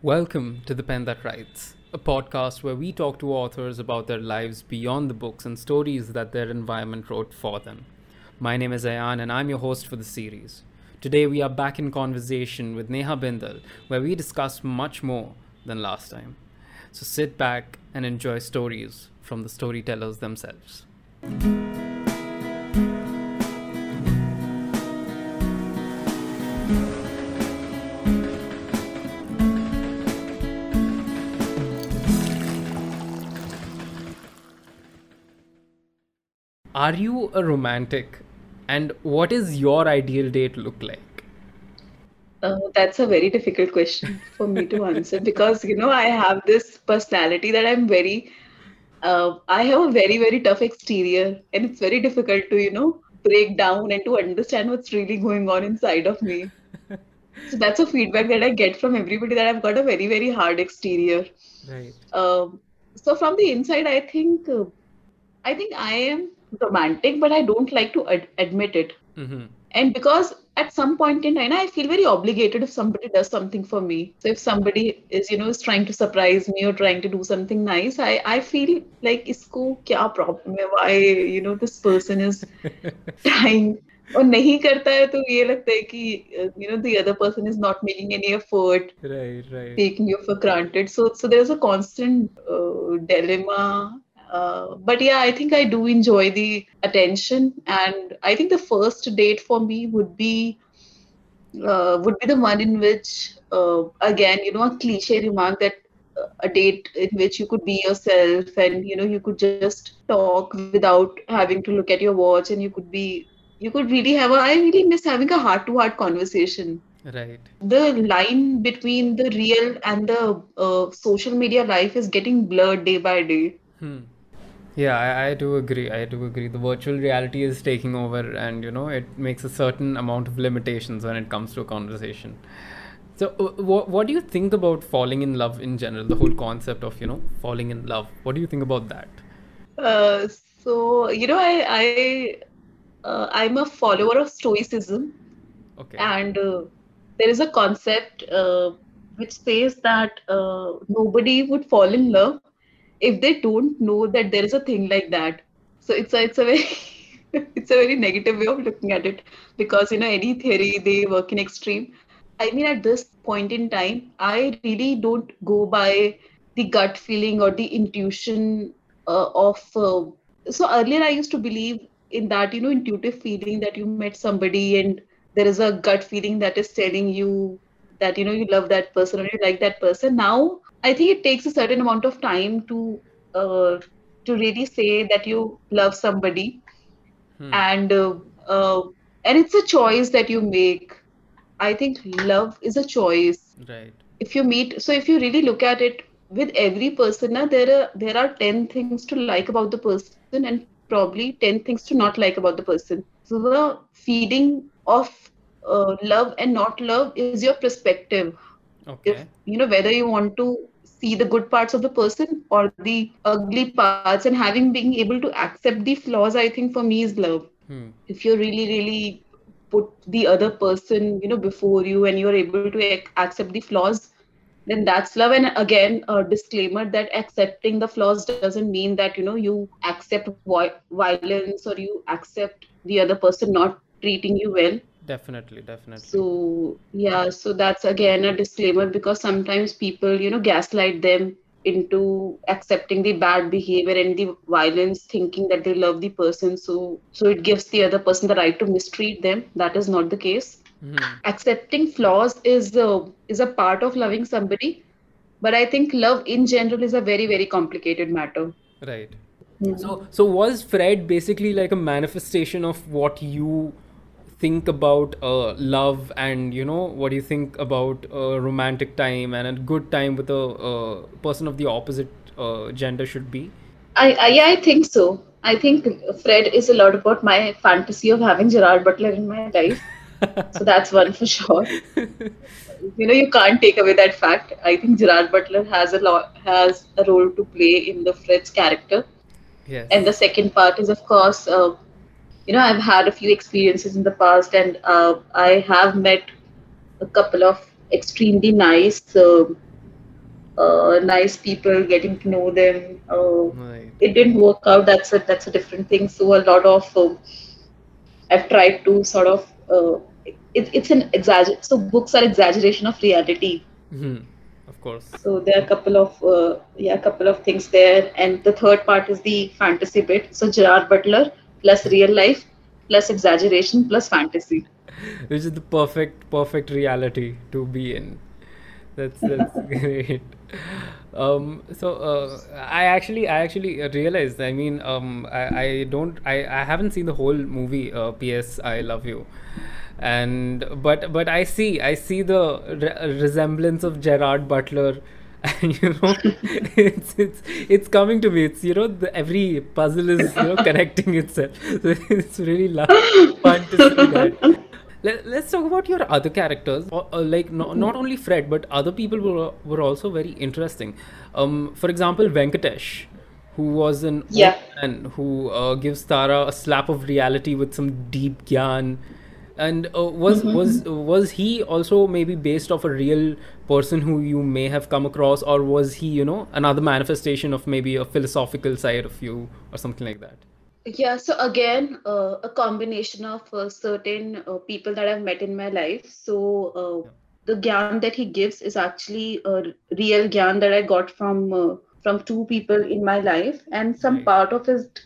Welcome to The Pen That Writes, a podcast where we talk to authors about their lives beyond the books and stories that their environment wrote for them. My name is Ayan and I'm your host for the series. Today we are back in conversation with Neha Bindal, where we discuss much more than last time. So sit back and enjoy stories from the storytellers themselves. Are you a romantic? And what is your ideal date look like? That's a very difficult question for me to answer because I have this personality that I have a very tough exterior, and it's very difficult to break down and to understand what's really going on inside of me. So that's a feedback that I get from everybody, that I've got a very hard exterior. Right. Um, so from the inside, I think I am romantic, but I don't like to admit it. Mm-hmm. And because at some point in time, I feel very obligated if somebody does something for me. So if somebody is trying to surprise me or trying to do something nice, I feel like isko kya problem hai? Why, this person is trying. और नहीं करता है तो ये लगता है कि the other person is not making any effort, Right, right. taking you for granted. So there's a constant dilemma. But yeah, I think I do enjoy the attention, and I think the first date for me would be the one in which, again, a cliche remark that a date in which you could be yourself, and you could just talk without having to look at your watch, and you could really have a. I really miss having a heart-to-heart conversation. Right. The line between the real and the social media life is getting blurred day by day. Hmm. Yeah, I do agree. I do agree. The virtual reality is taking over, and it makes a certain amount of limitations when it comes to a conversation. So, what do you think about falling in love in general? The whole concept of falling in love. What do you think about that? Uh, so I'm a follower of Stoicism, Okay. and there is a concept which says that nobody would fall in love if they don't know that there is a thing like that. So it's a very it's a very negative way of looking at it, because any theory, they work in extreme. I mean, at this point in time, I really don't go by the gut feeling or the intuition of. So earlier, I used to believe in that, intuitive feeling that you met somebody and there is a gut feeling that is telling you that you love that person or you like that person. Now, I think it takes a certain amount of time uh, to really say that you love somebody, Hmm. and uh, and it's a choice that you make. I think love is a choice. Right. If you really look at it, with every person, na, there are 10 things to like about the person and probably 10 things to not like about the person. So the feeling of love and not love is your perspective. If Okay. whether you want to see the good parts of the person or the ugly parts, and having being able to accept the flaws, I think for me is love. Hmm. If you really put the other person before you, and you're able to accept the flaws, then that's love. And again, a disclaimer that accepting the flaws doesn't mean that you accept violence or you accept the other person not treating you well. Definitely. Definitely. So yeah, so that's again a disclaimer, because sometimes people gaslight them into accepting the bad behavior and the violence, thinking that they love the person, so it gives the other person the right to mistreat them. That is not the case. Hmm. Accepting flaws is a part of loving somebody, but I think love in general is a very complicated matter. Right. Hmm. So was Fred basically like a manifestation of what you think about love, and what do you think about romantic time and a good time with a person of the opposite gender should be? Yeah, I think so. I think Fred is a lot about my fantasy of having Gerard Butler in my life. So that's one for sure. You can't take away that fact. I think Gerard Butler has a role to play in the Fred's character. And the Yes. second part is, of course, I've had a few experiences in the past, and I have met a couple of extremely nice. nice people, getting to know them. Right. It didn't work out. That's a different thing. So a lot of I've tried to sort of it's an exagger. So books are exaggeration of reality. Hmm. Of course. So there are a couple of a couple of things there, and the third part is the fantasy bit. So Gerard Butler plus real life plus exaggeration plus fantasy. Which is the perfect reality to be in. That's great. I actually realized. I mean, I don't. I haven't seen the whole movie. P.S. I Love You, and but I see the resemblance of Gerard Butler, and it's coming to me. It's every puzzle is connecting itself. So it's really fun to see that. Let's talk about your other characters. Like not only Fred, but other people were also very interesting. For example, Venkatesh, who was an old Yeah. man who gives Tara a slap of reality with some deep gyan. And was he also maybe based off a real person who you may have come across, or was he another manifestation of maybe a philosophical side of you or something like that? Yeah, so again, a combination of certain people that I've met in my life. So Yeah. the gyan that he gives is actually a real gyan that I got from two people in my life, and some Right. part of it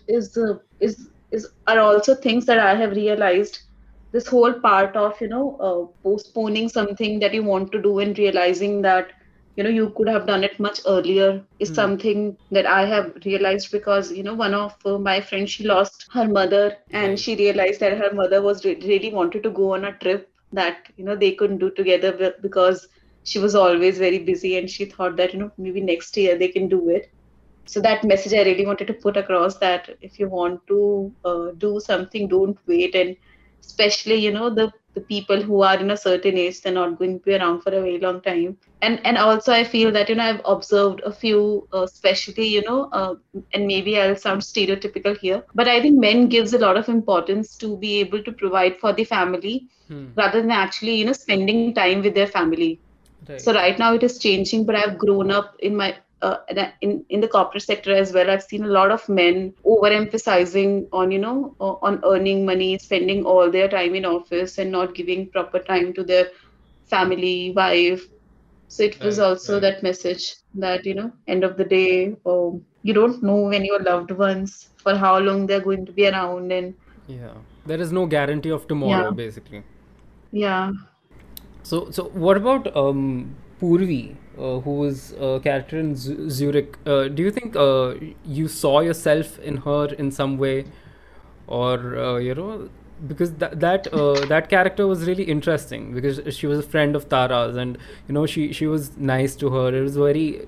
is are also things that I have realized. This whole part of postponing something that you want to do and realizing that you could have done it much earlier is Hmm. something that I have realized because one of my friends, she lost her mother, and Right. she realized that her mother was really wanted to go on a trip that they couldn't do together because she was always very busy, and she thought that maybe next year they can do it. So that message I really wanted to put across, that if you want to do something, don't wait. And especially the people who are in a certain age, they're not going to be around for a very long time. And also I feel that I've observed a few especially and maybe I'll sound stereotypical here, but I think men gives a lot of importance to be able to provide for the family Hmm. rather than actually spending time with their family. So Right. right now it is changing, but I've grown up in my in the corporate sector as well. I've seen a lot of men overemphasizing on on earning money, spending all their time in office and not giving proper time to their family, wife. So it was Right. also Right. that message that end of the day, you don't know when your loved ones for how long they're going to be around, and Yeah. There is no guarantee of yeah, tomorrow, basically. yeah. So what about Purvi, who was a character in Zurich? Do you think you saw yourself in her in some way, or because that character was really interesting because she was a friend of Tara's, and she was nice to her. It was very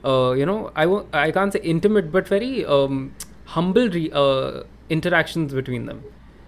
I can't say intimate, but very humble interactions between them,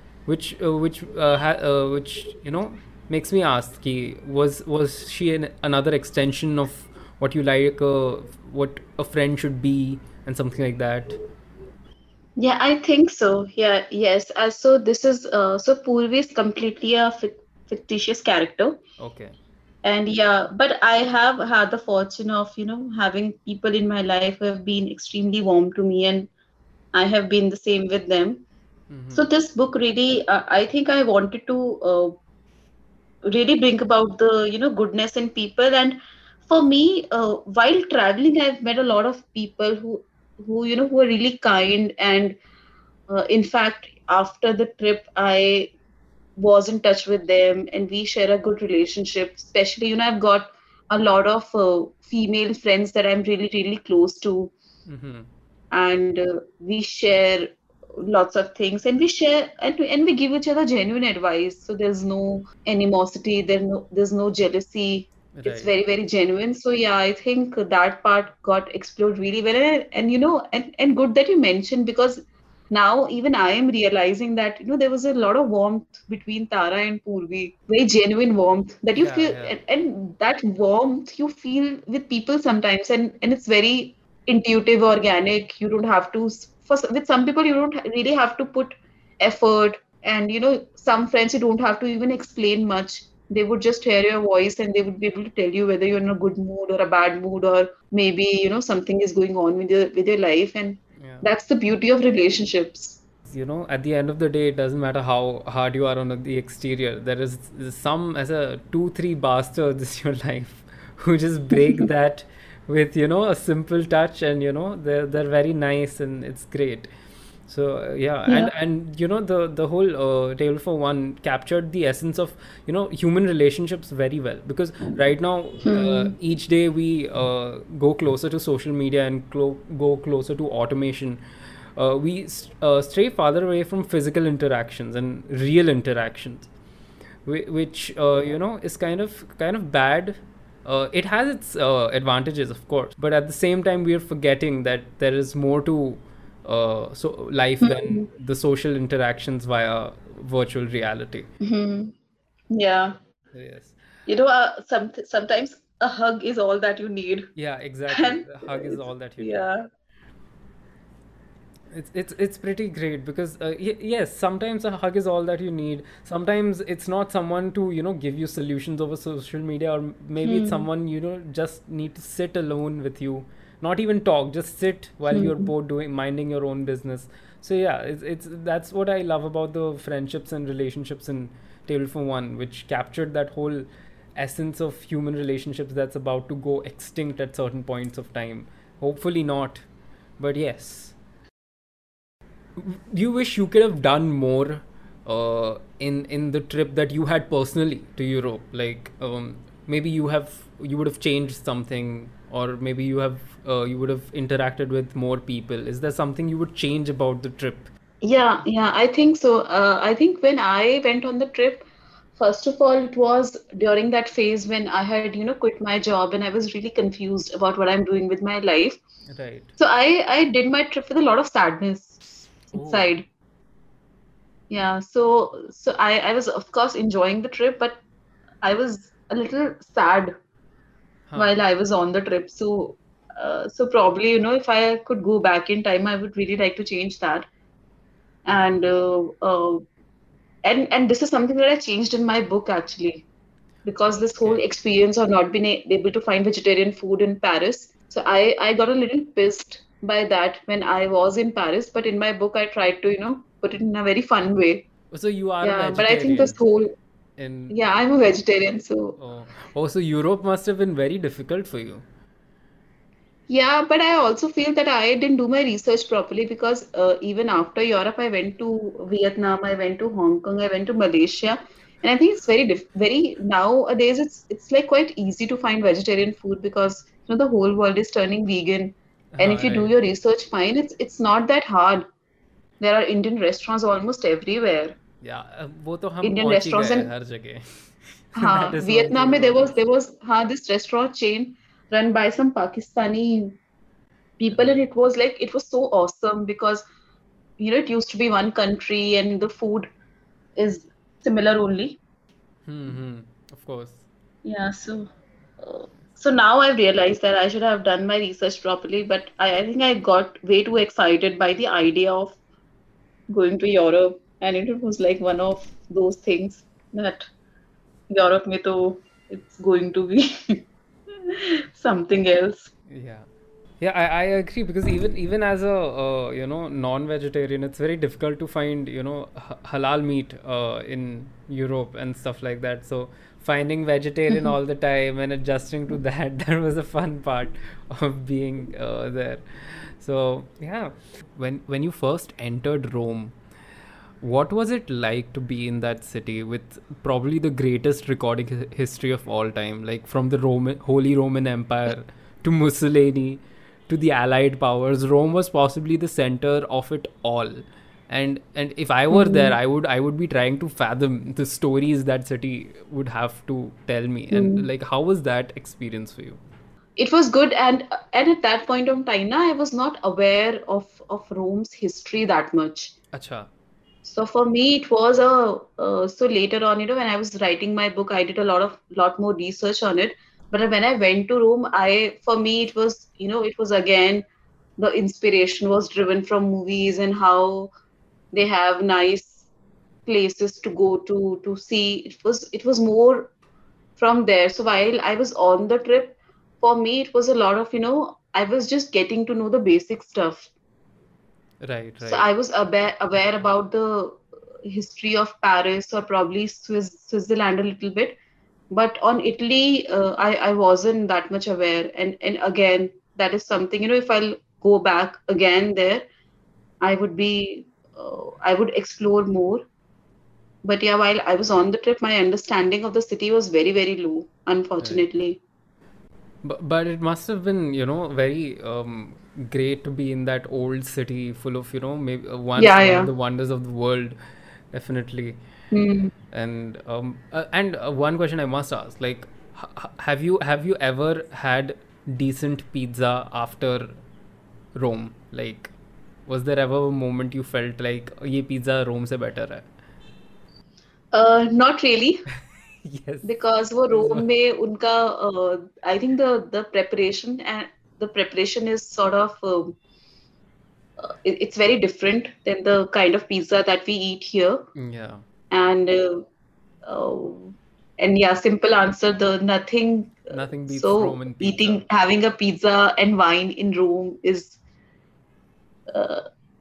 which makes me ask ki, was she another extension of what you like, what a friend should be, and something like that? Yeah, I think so. Yeah, yes. So this is so Purvi is completely a fictitious character, Okay. and yeah, but I have had the fortune of having people in my life who have been extremely warm to me, and I have been the same with them. Mm-hmm. So this book really, I think I wanted to really bring about the goodness in people. And for me, while traveling, I've met a lot of people who are really kind. And in fact, after the trip, I was in touch with them, and we share a good relationship. Especially, I've got a lot of female friends that I'm really, really close to, Mm-hmm. and we share lots of things, and we share and we give each other genuine advice. So there's no animosity, there's no jealousy. It's Right. very, very genuine. So yeah, I think that part got explored really well. And and good that you mentioned, because now even I am realizing that there was a lot of warmth between Tara and Purvi, very genuine warmth that you Yeah. feel, Yeah. and that warmth you feel with people sometimes, and it's very intuitive, organic. You don't have to with some people you don't really have to put effort, and some friends you don't have to even explain much. They would just hear your voice and they would be able to tell you whether you're in a good mood or a bad mood, or maybe, something is going on with your life. And Yeah. that's the beauty of relationships. At the end of the day, it doesn't matter how hard you are on the exterior. There is some, as a 2 3 bastards in your life who just break that with a simple touch, and they're very nice, and it's great. So yeah, Yeah. and the whole Table for One captured the essence of human relationships very well, because right now, Hmm. each day we go closer to social media and go closer to automation. We stray farther away from physical interactions and real interactions, which is kind of bad. It has its advantages, of course, but at the same time, we are forgetting that there is more to life than Hmm. the social interactions via virtual reality. Hmm. Yeah. Yes. Sometimes a hug is all that you need. Yeah, exactly. And The hug is all that you need. yeah. It's pretty great because yes, sometimes a hug is all that you need. Sometimes it's not someone to give you solutions over social media, or maybe it's Hmm. someone just need to sit alone with you, not even talk, just sit while you're Hmm. both doing minding your own business. So yeah, it's that's what I love about the friendships and relationships in Table for One, which captured that whole essence of human relationships that's about to go extinct at certain points of time. Hopefully not, but yes. Do you wish you could have done more in the trip that you had personally to Europe? Like, maybe you would have changed something, or maybe you would have interacted with more people. Is there something you would change about the trip? Yeah, yeah, I think so. I think when I went on the trip, first of all, it was during that phase when I had, quit my job and I was really confused about what I'm doing with my life. Right. So I did my trip with a lot of sadness Oh. inside. Yeah, so I was of course enjoying the trip, but I was a little sad Huh. while I was on the trip. So probably, if I could go back in time, I would really like to change that. And and this is something that I changed in my book actually, because this whole Okay. experience of not being able to find vegetarian food in Paris. So I got a little pissed by that when I was in Paris, but in my book I tried to, put it in a very fun way. So you are a Yeah, but I think this vegetarian whole, in yeah, I'm a vegetarian, so oh, oh, so Europe must have been very difficult for you. yeah, but I also feel that I didn't do my research properly, because even after Europe, I went to Vietnam, I went to Hong Kong, I went to Malaysia, and I think it's very nowadays it's like quite easy to find vegetarian food, because the whole world is turning vegan, and if you do Right. your research fine, it's not that hard. There are Indian restaurants almost everywhere. या वो तो हम Indian पहुंच ही restaurants, गए and हर जगह. That हाँ, is one Vietnam thing में about us. there was this restaurant chain run by some Pakistani people, and Right. it was so awesome because it used to be one country and the food is similar only. Hmm. Of course. Yeah, uh, so now I've realized that I should have done my research properly, but I think I got way too excited by the idea of going to Europe, and it was like one of those things that Europe mein to it's going to be something else. Yeah. Yeah, I agree, because even as a non-vegetarian, it's very difficult to find halal meat in Europe and stuff like that. So finding vegetarian all the time and adjusting to that, that was a fun part of being there. So yeah, when you first entered Rome, what was it like to be in that city with probably the greatest recording history of all time, like from the Holy Roman Empire to Mussolini to the Allied powers? Rome was possibly the center of it all. And if I were there, Hmm. I would be trying to fathom the stories that city would have to tell me. And Hmm. like, how was that experience for you? It was good, and at that point of time, I was not aware of Rome's history that much. Acha. So for me, it was a so later on, when I was writing my book, I did a lot more research on it. But when I went to Rome, I for me it was it was again the inspiration was driven from movies and how they have nice places to go to see. It was more from there. So while I was on the trip, for me it was a lot of, I was just getting to know the basic stuff. Right, So right. I was aware about the history of Paris or probably Switzerland a little bit. But on Italy, I wasn't that much aware. And again, that is something, if I'll go back again there, I would explore more. But yeah, while I was on the trip, my understanding of the city was very, very low, Right. unfortunately. But it must have been, very great to be in that old city full of, maybe once Yeah, one of yeah. the wonders of the world, definitely. Hmm. And one question I must ask, like, have you ever had decent pizza after Rome? Like, was there ever a moment you felt like ये pizza Rome से better है? Not really, Yes. because वो This is रोम में उनका I think the preparation is sort of it's very different than the kind of pizza that we eat here. yeah, And uh, and yeah, simple answer, the nothing. nothing beats So Roman pizza. eating, having a pizza and wine in Rome uh,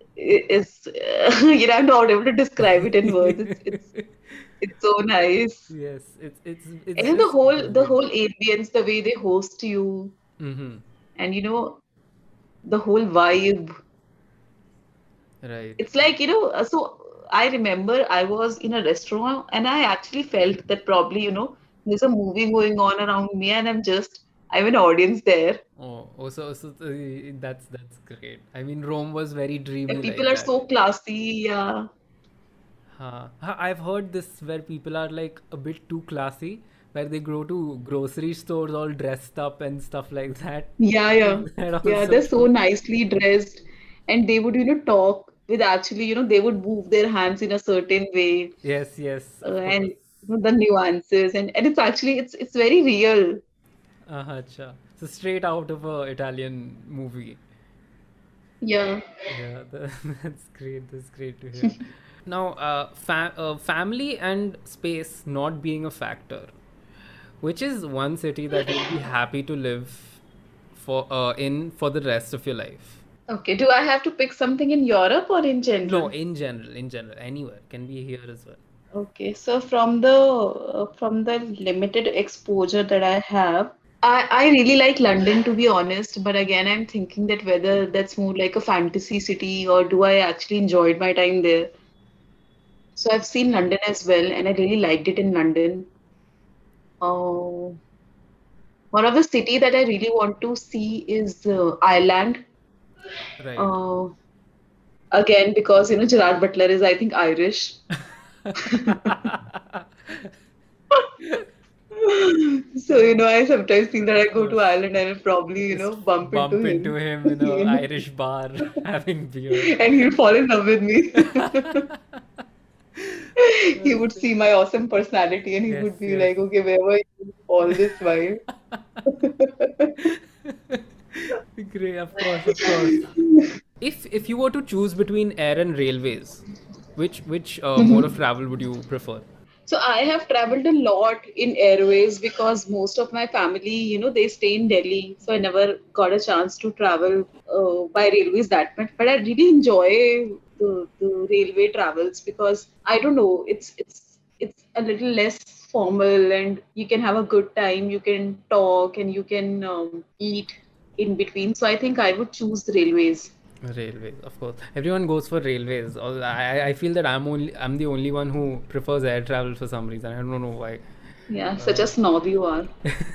I'm not able to describe it in words. It's so nice. Yes, it's And then the just whole brilliant. ambience, the way they host you, Mm-hmm. and the whole vibe. Right. It's like, so I remember I was in a restaurant and I actually felt that probably, there's a movie going on around me and I'm an audience there. So that's great. I mean, Rome was very dreamy And people like are that. so classy. Yeah. I've heard this where people are like a bit too classy, where they go to grocery stores all dressed up and stuff like that. Yeah, yeah. Is that Yeah, also they're so true? nicely dressed. And they would, talk with actually, they would move their hands in a certain way. Yes, yes, of And course. the nuances. And it's actually, it's very real. Acha. So straight out of a Italian movie. Yeah. Yeah, that's great. That's great to hear. Now, family and space not being a factor, which is one city that you'll be happy to live for the rest of your life? Okay. Do I have to pick something in Europe or in No, general? in general, anywhere can be here as well. Okay, so from the limited exposure that I have, I really like London to be honest, but again I'm thinking that whether that's more like a fantasy city or do I actually enjoyed my time there. So I've seen London as well, and I really liked it in London. Uh, One of the city that I really want to see is Ireland. Right. Uh, Again, because Gerard Butler is I think Irish. So, I sometimes feel that I Of go to course. Ireland and I'll probably, Just bump into bump into him. him in a Irish bar having beer. And he'll fall in love with me. He would see my awesome personality and he Yes, would be yes. like, okay, where were you all this while? Great, of course, of course. If you were to choose between air and railways, which mode of travel would you prefer? So I have traveled a lot in airways because most of my family, they stay in Delhi. So I never got a chance to travel by railways that much. But I really enjoy the railway travels because I don't know, it's a little less formal and you can have a good time. You can talk and you can eat in between. So I think I would choose railways. Railways, of course. Everyone goes for railways. I feel that I'm the only one who prefers air travel for some reason. I don't know why. Yeah, such a Uh, snob you are.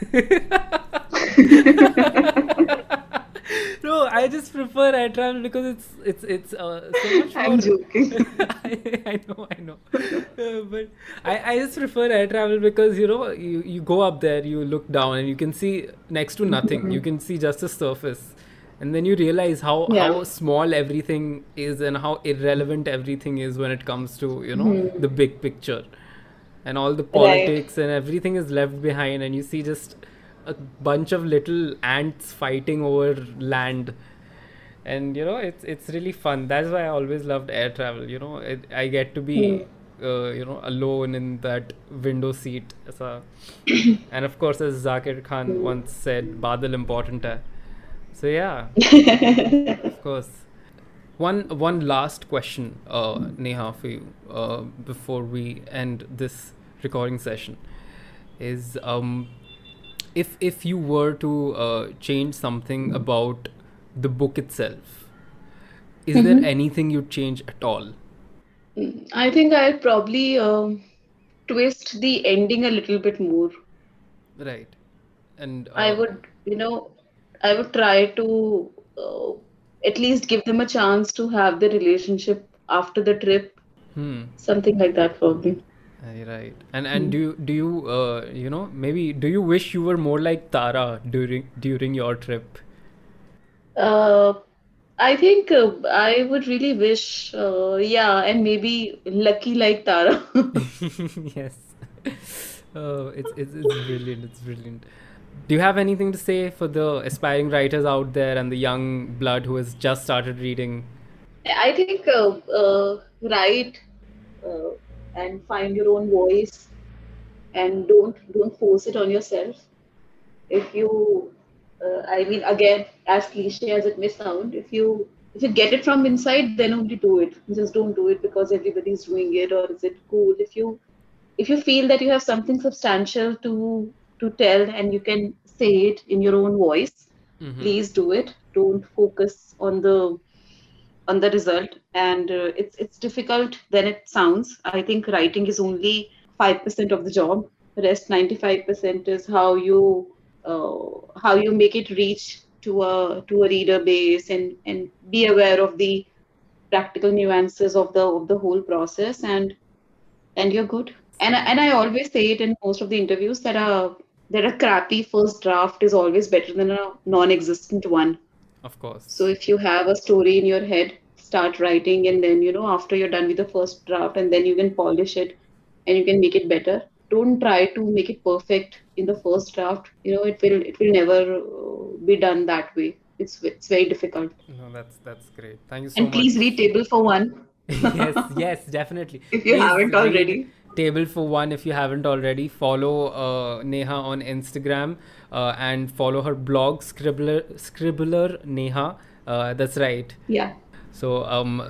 no, I just prefer air travel because it's so much more. I'm joking. I know, but I just prefer air travel because you go up there, you look down, and you can see next to nothing. You can see just the surface, and then you realize Yeah. how small everything is and how irrelevant everything is when it comes to Hmm. the big picture, and all the Right. politics and everything is left behind, and you see just a bunch of little ants fighting over land. And it's really fun. That's why I always loved air travel. I get to be Hmm. alone in that window seat. And of course, as Zakir Khan once said, "Badal important hai." So yeah, of course. One last question, Neha, for you, before we end this recording session, is if you were to change something about the book itself, is there anything you'd change at all? I think I'll probably twist the ending a little bit more. Right. And I would, I would try to at least give them a chance to have the relationship after the trip, hmm. something like that probably. Right. And do you maybe do you wish you were more like Tara during your trip? Uh, I think I would really wish, yeah, and maybe lucky like Tara. Yes. It's brilliant. It's brilliant. Do you have anything to say for the aspiring writers out there and the young blood who has just started reading? I think write uh, and find your own voice and don't force it on yourself. If you, I mean, again, as cliche as it may sound, if you get it from inside, then only do it. Just don't do it because everybody's doing it or is it cool. If you feel that you have something substantial to tell and you can say it in your own voice, Mm-hmm. please do it. Don't focus on the result. And it's difficult than it sounds. I think writing is only 5% of the job. The rest 95% is how you make it reach to a reader base and be aware of the practical nuances of the whole process, and you're good. And I always say it in most of the interviews that a crappy first draft is always better than a non-existent one. Of So course. if you have a story in your head, start writing, and then, after you're done with the first draft, and then you can polish it and you can make it better. Don't try to make it perfect in the first draft. It will never be done that way. It's very difficult. No, that's great. Thank you so And please read much. Table for One Yes, yes, definitely. if you Please haven't read already. Table for One if you haven't already. Follow Neha on Instagram and follow her blog, Scribbler Neha. That's right. Yeah. So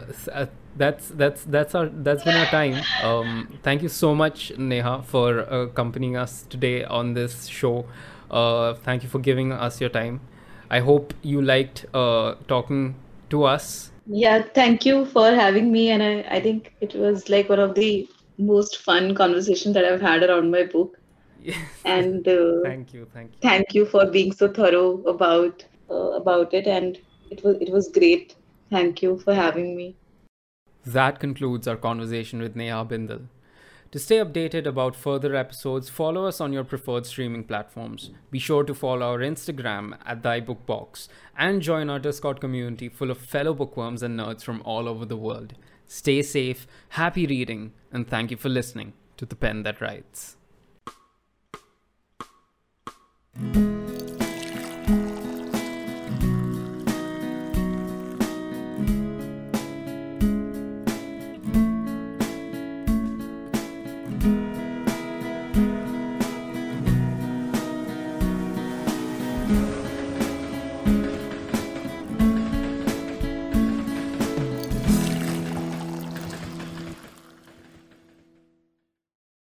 that's been our time. Thank you so much, Neha, for accompanying us today on this show. Thank you for giving us your time. I hope you liked talking to us. Yeah, thank you for having me. And I think it was like one of the most fun conversations that I've had around my book. Yes. And Thank you. Thank you. thank you for being so thorough about it. And it was great. Thank you for having me. That concludes our conversation with Neha Bindal. To stay updated about further episodes, follow us on your preferred streaming platforms. Be sure to follow our Instagram at Thy Book Box and join our Discord community full of fellow bookworms and nerds from all over the world. Stay safe, happy reading, and thank you for listening to The Pen That Writes.